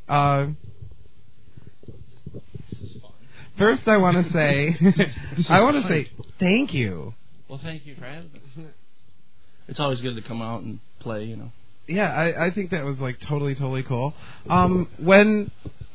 first I want to say, thank you. Well, thank you for having us. It's always good to come out and play, Yeah, I think that was like totally cool. When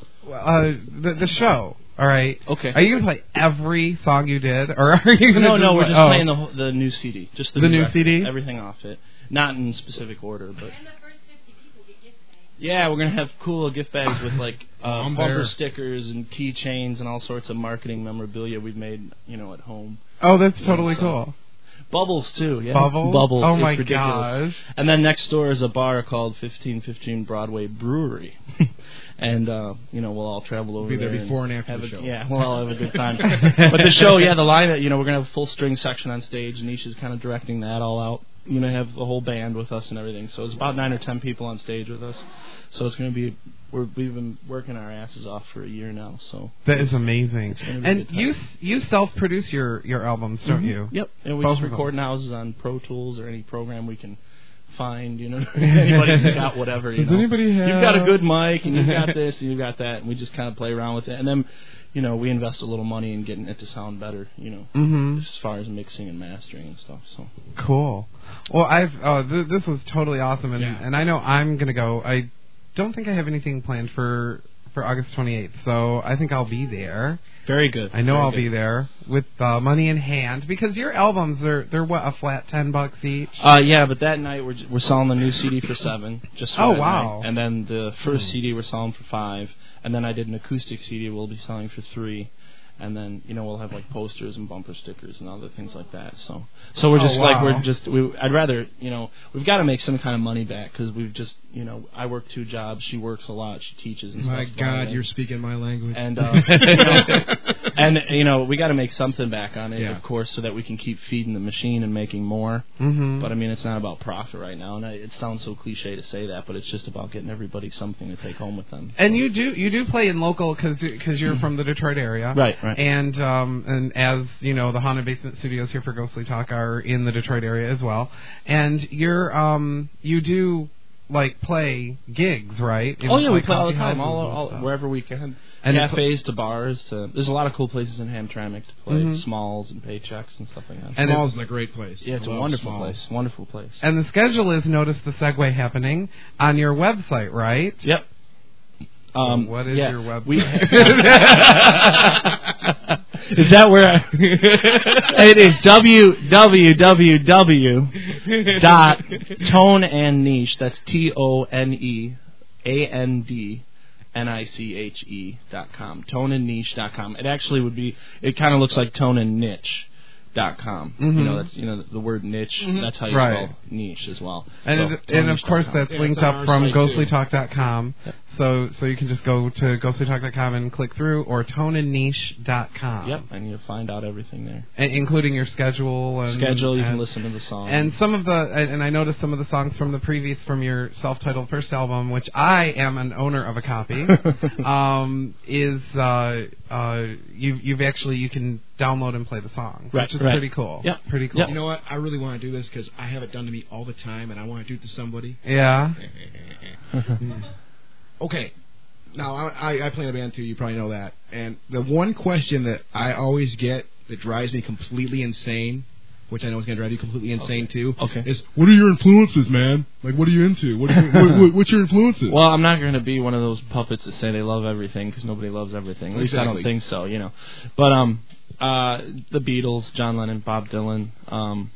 the show, all right? Okay. Are you gonna play every song you did, or are you gonna? No, we're just playing the new CD, just the new record, CD, everything off it, not in specific order, but. Yeah, we're gonna have cool gift bags with like bumper stickers and keychains and all sorts of marketing memorabilia we've made, at home. Oh, that's totally cool. Bubbles too, yeah. Bubbles. Oh my gosh. And then next door is a bar called 1515 Broadway Brewery, and we'll all travel over there. Be there before and after the show. Yeah, we'll all have a good time. But the show, the line, we're gonna have a full string section on stage. Nisha's kind of directing that all out. Have a whole band with us and everything. So it's about 9 or 10 people on stage with us. So it's going to be, we've been working our asses off for a year now. So that is amazing. And you self-produce your albums, don't you? Yep. And we just record in houses on Pro Tools or any program we can find. Anybody's got whatever. Does anybody have? You've got a good mic and you've got this and you've got that, and we just kind of play around with it. And then, we invest a little money in getting it to sound better. As far as mixing and mastering and stuff. So cool. Well, this was totally awesome, and I know I'm gonna go. I don't think I have anything planned for August 28th, so I think I'll be there. Very good. I know I'll be there with money in hand, because your albums they're what, a flat $10 each? Yeah, but that night we're selling the new CD for $7. Just for wow! Night. And then the first CD we're selling for $5, and then I did an acoustic CD we'll be selling for $3. And then, we'll have like posters and bumper stickers and other things like that. So we're just I'd rather, we've got to make some kind of money back, because we've just, I work 2 jobs. She works a lot. She teaches and stuff. My God, you're speaking my language. And, we got to make something back on it, of course, so that we can keep feeding the machine and making more. Mm-hmm. But I mean, it's not about profit right now. And it sounds so cliche to say that, but it's just about getting everybody something to take home with them. And you do play in local, because you're from the Detroit area. Right. And as the Haunted Basement Studios here for Ghostly Talk are in the Detroit area as well. And you do like play gigs, right? We play all the time, all wherever we can. And cafes to bars to. There's a lot of cool places in Hamtramck to play. Smalls and Paychecks and stuff like that. And Smalls is a great place. Yeah, it's a wonderful place. Wonderful place. And the schedule is, notice the segue happening, on your website, right? Yep. What is your website? Is that where it is? www.toneandniche. That's ToneAndNiche.com. Toneandniche.com. It actually would be. It kind of looks like Tone and Niche. .com. That's the word niche. That's how you spell niche as well. And of course that's linked up from ghostlytalk.com. Yep. So you can just go to ghostlytalk.com and click through, or toneandniche.com. Yep, and you'll find out everything there, including your schedule. You can listen to the song. And some of and I noticed some of the songs from your self-titled first album, which I am an owner of a copy. You can download and play the songs, which is pretty cool. Yep. Pretty cool. Yep. You know what? I really want to do this because I have it done to me all the time, and I want to do it to somebody. Yeah. Okay. Now, I play in a band, too. You probably know that. And the one question that I always get that drives me completely insane, which I know is going to drive you completely insane, too, is, what are your influences, man? Like, what are you into? What's your influences? Well, I'm not going to be one of those puppets that say they love everything, because nobody loves everything. At least I don't think so, But the Beatles, John Lennon, Bob Dylan,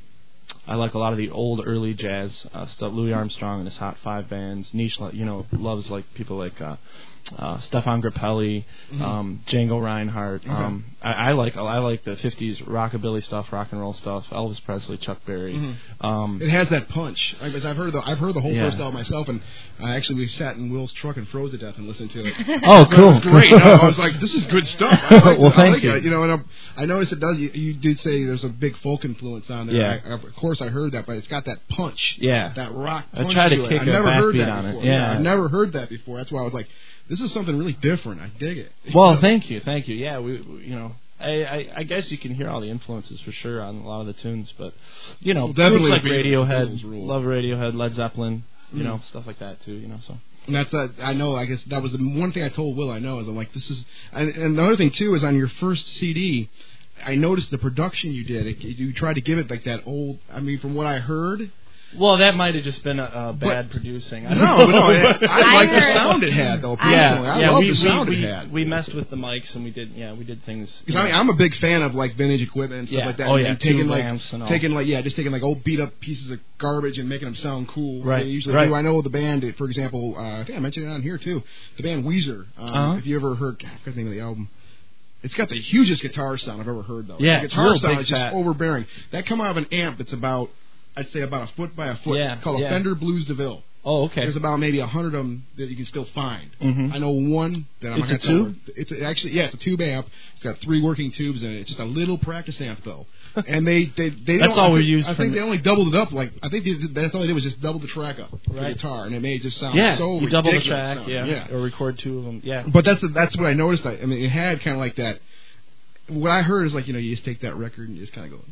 I like a lot of the old early jazz stuff. Louis Armstrong and his Hot Five bands. Niche, loves like people like Stefan Grappelli, Django Reinhardt. Okay. I like the '50s rockabilly stuff, rock and roll stuff. Elvis Presley, Chuck Berry. It has that punch. I've heard the whole Yeah. first album myself, and actually we sat in Will's truck and froze to death and listened to it. Oh, cool! It was great. No, I was like, this is good stuff. Well, thank you. It. And I noticed it does. You did say there's a big folk influence on there. Yeah. Of course, I heard that, but it's got that punch. Yeah. That rock punch. I try to it. kick I've a never heard backbeat that on it. before. Yeah. I've never heard that before. That's why I was like, this is something really different. I dig it. Well, thank you. Yeah, I guess you can hear all the influences for sure on a lot of the tunes, but definitely groups like the Radiohead, rule. love Radiohead, Led Zeppelin, stuff like that too. So. And that's I know. I guess that was the one thing I told Will. I know is I'm like, this is. And the other thing too is on your first CD, I noticed the production you did. You tried to give it like that old. I mean, from what I heard. Well, that might have just been a bad producing. I like the sound it had, though. Personally, I love the sound it had. We messed with the mics and we did things. Because I'm a big fan of like vintage equipment and stuff like that. Oh yeah, and taking taking old beat up pieces of garbage and making them sound cool. Right. They usually do. I know the band, for example. I think I mentioned it on here too. The band Weezer. If you ever heard, I forgot the name of the album. It's got the hugest guitar sound I've ever heard, though. Yeah, the guitar real sound big is just fat. overbearing. That come out of an amp that's about, I'd say about a foot by a foot. Yeah, called a Fender Blues DeVille. Oh, okay. There's about maybe 100 of them that you can still find. Mm-hmm. I know one that I'm not going to tell. It's it's a tube amp. It's got 3 working tubes in it. It's just a little practice amp though. And they That's all we used. I think they only doubled it up. I think that's all they did was just double the track up for the guitar, and it made it just sound so you ridiculous. Double the track, yeah, or record 2 of them, yeah. But that's what I noticed. I mean, it had kind of like that. What I heard is like you just take that record and you just kind of go.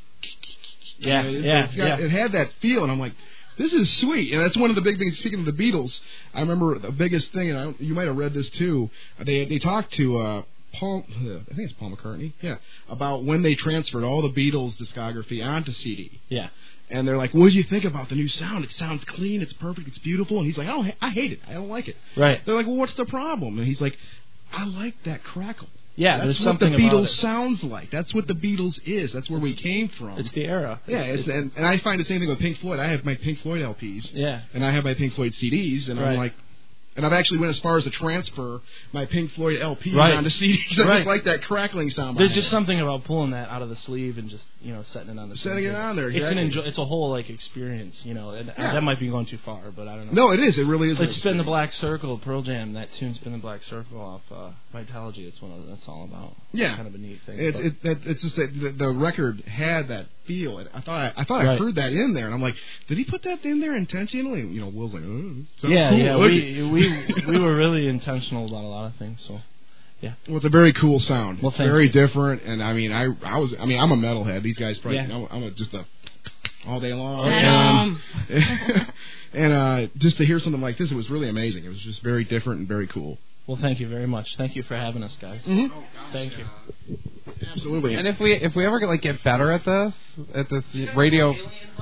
It had that feel, and I'm like, this is sweet. And that's one of the big things. Speaking of the Beatles, I remember the biggest thing, and you might have read this too. They talked to Paul, I think it's Paul McCartney, about when they transferred all the Beatles discography onto CD. Yeah. And they're like, what did you think about the new sound? It sounds clean, it's perfect, it's beautiful. And he's like, I hate it. I don't like it. Right. They're like, well, what's the problem? And he's like, I like that crackle. Yeah, that's there's what something the Beatles about it. sounds like. That's what the Beatles is. That's where we came from. It's the era. Yeah, and I find the same thing with Pink Floyd. I have my Pink Floyd LPs. Yeah. And I have my Pink Floyd CDs, and I'm like, and I've actually went as far as to transfer my Pink Floyd LPs onto CDs. I just like that crackling sound. There's just something about pulling that out of the sleeve and just setting it on the. Setting it on there. Exactly. It's a whole experience. That might be going too far, but I don't know. No, it is. It really is. Like Spin the Black Circle, Pearl Jam. That tune, Spin the Black Circle, off Vitalogy. It's that's all about. Yeah. It's kind of a neat thing. It's just that the record had that feel. I thought I heard that in there, and I'm like, did he put that in there intentionally? Will's like, cool. Yeah. We were really intentional about a lot of things. So. Yeah. Well, it's a very cool sound. Well, it's very different, and I mean, I'm a metalhead. These guys probably, I'm just all day long. And just to hear something like this, it was really amazing. It was just very different and very cool. Well, thank you very much. Thank you for having us, guys. Mm-hmm. Thank you. Absolutely. And if we ever get better at this radio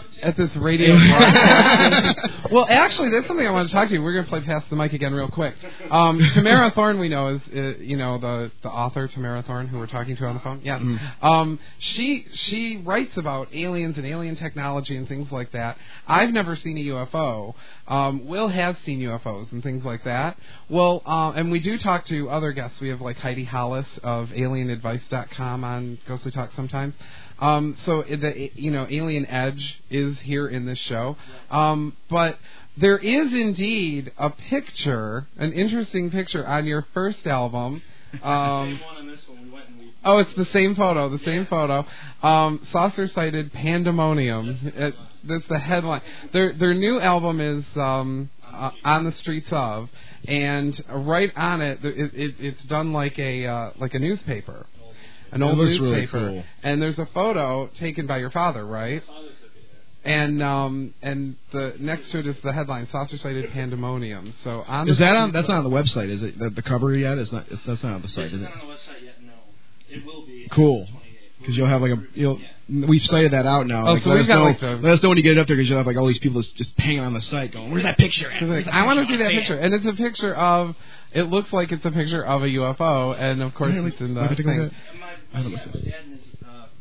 broadcast. Well, actually, there's something I want to talk to you. We're going to play Pass the Mic again real quick. Tamara Thorne, we know, is the author Tamara Thorne, who we're talking to on the phone. Yeah. Mm-hmm. She writes about aliens and alien technology and things like that. I've never seen a UFO. Will has seen UFOs and things like that. Well, and we do talk to other guests. We have like Heidi Hollis of AlienAdvice.com on Ghostly Talk sometimes. So the Alien Edge is here in this show, but there is indeed a picture, an interesting picture on your first album. Oh, it's the same photo. Saucer-sighted Pandemonium. That's the headline. Their new album is On the Streets of, and right on it, it's done like a newspaper. An old newspaper, really cool. And there's a photo taken by your father, right? And the next to it is the headline, Saucer-sighted Pandemonium. So that's not on the website, is it? The cover yet? That's not on the site, is it? It's not on the website yet. No, it will be. Cool. Because you'll have we've cited that out now. Oh, like, so let us know when you get it up there, because you'll have like all these people just hanging on the site going, "Where's that picture at?" I want to see that picture, and it's a picture of. It looks like it's a picture of a UFO, and of course it's in the thing. My dad and his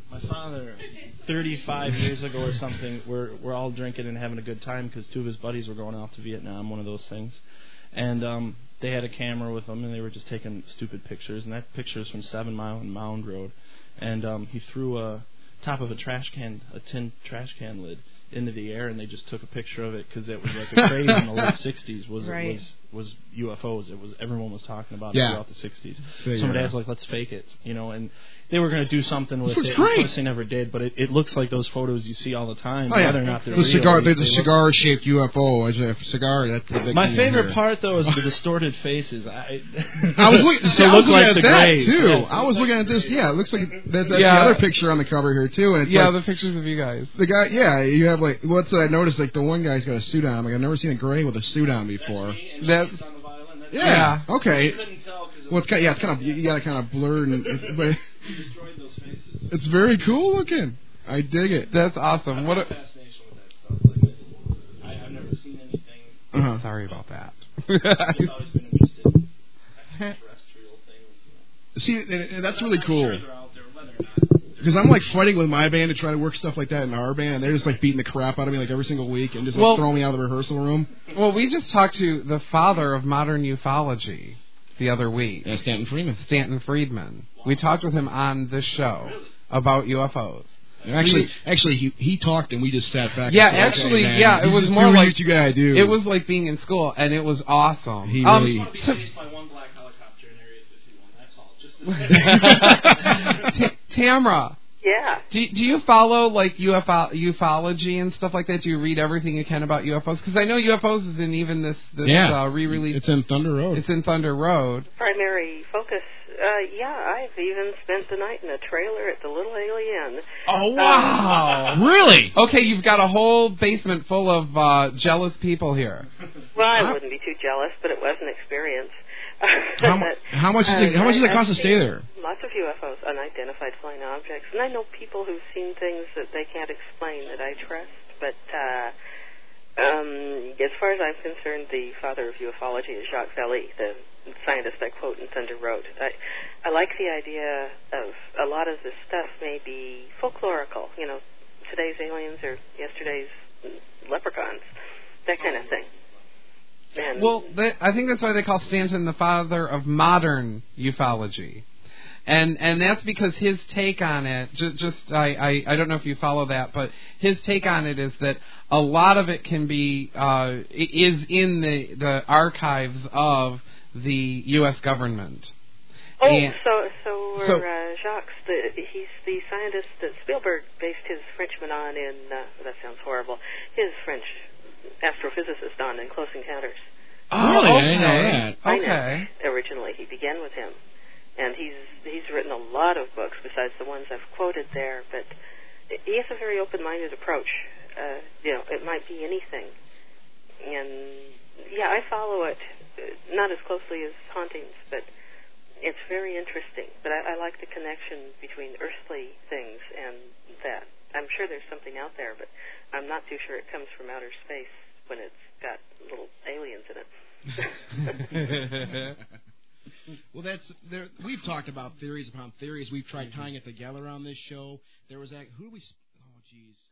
My father, 35 years ago or something, we're all drinking and having a good time because two of his buddies were going off to Vietnam, one of those things. And they had a camera with them, and they were just taking stupid pictures. And that picture is from 7 Mile and Mound Road. And he threw a top of a tin trash can lid into the air, and they just took a picture of it because it was like a craze in the late 60s was UFOs. Everyone was talking about it throughout the 60s. Somebody was like, let's fake it, and they were going to do something with it. Of course they never did, but it looks like those photos you see all the time, whether or not they're real. There's a cigar-shaped UFO. A cigar. That's the big My thing favorite part, though, is the distorted faces. I was looking at that, too. I was looking at this. Yeah, it looks like that's the other picture on the cover here, too. And it's the pictures of you guys. The guy, you have I noticed, the one guy's got a suit on. I've never seen a gray with a suit on before. That's on the violin. Yeah. Okay. Couldn't tell well, it's kind of you got to kind of blur but he destroyed those faces. It's very cool looking. I dig it. That's awesome. What a fascination with that stuff. I've never seen anything. Sorry about that. I've always been interested in extraterrestrial things. See, and that's really cool. I'm sure they're out there, whether or not. Because I'm fighting with my band to try to work stuff like that in our band, and they're just beating the crap out of me every single week and just throwing me out of the rehearsal room. Well, we just talked to the father of modern ufology the other week. Yeah, Stanton Friedman. We talked with him on this show about UFOs. Actually, he talked and we just sat back. Yeah, actually, it was more like what you gotta do. It was like being in school, and it was awesome. He really. Be chased by one black helicopter in Area 51. That's all. Just Tamra. Yeah. Do you follow ufology and stuff like that? Do you read everything you can about UFOs? Because I know UFOs is in even this re-release. It's in Thunder Road. It's in Thunder Road. Primary focus. I've even spent the night in a trailer at the Little Alien. Oh wow! Really? Okay, you've got a whole basement full of jealous people here. Well, I wouldn't be too jealous, but it was an experience. How much does it cost to stay there? Lots of UFOs, unidentified flying objects, and I know people who've seen things that they can't explain that I trust. But as far as I'm concerned, the father of ufology is Jacques Vallée, the scientist I quote in Thunder Road. I like the idea of a lot of this stuff may be folklorical. Today's aliens or yesterday's leprechauns, that kind of thing. And I think that's why they call Stanton the father of modern ufology. And that's because his take on it, I don't know if you follow that, but his take on it is that a lot of it can be, is in the archives of the U.S. government. So Jacques, he's the scientist that Spielberg based his Frenchman on in, that sounds horrible, his French astrophysicist on in Close Encounters. Oh, really? I didn't know that. Okay. Originally, he began with him. And he's written a lot of books besides the ones I've quoted there, but he has a very open-minded approach. It might be anything. And, I follow it, not as closely as Hauntings, but it's very interesting. But I like the connection between earthly things and that. I'm sure there's something out there, but I'm not too sure it comes from outer space when it's got little aliens in it. Well, we've talked about theories upon theories. We've tried tying it together on this show. There was who do we? Oh, geez.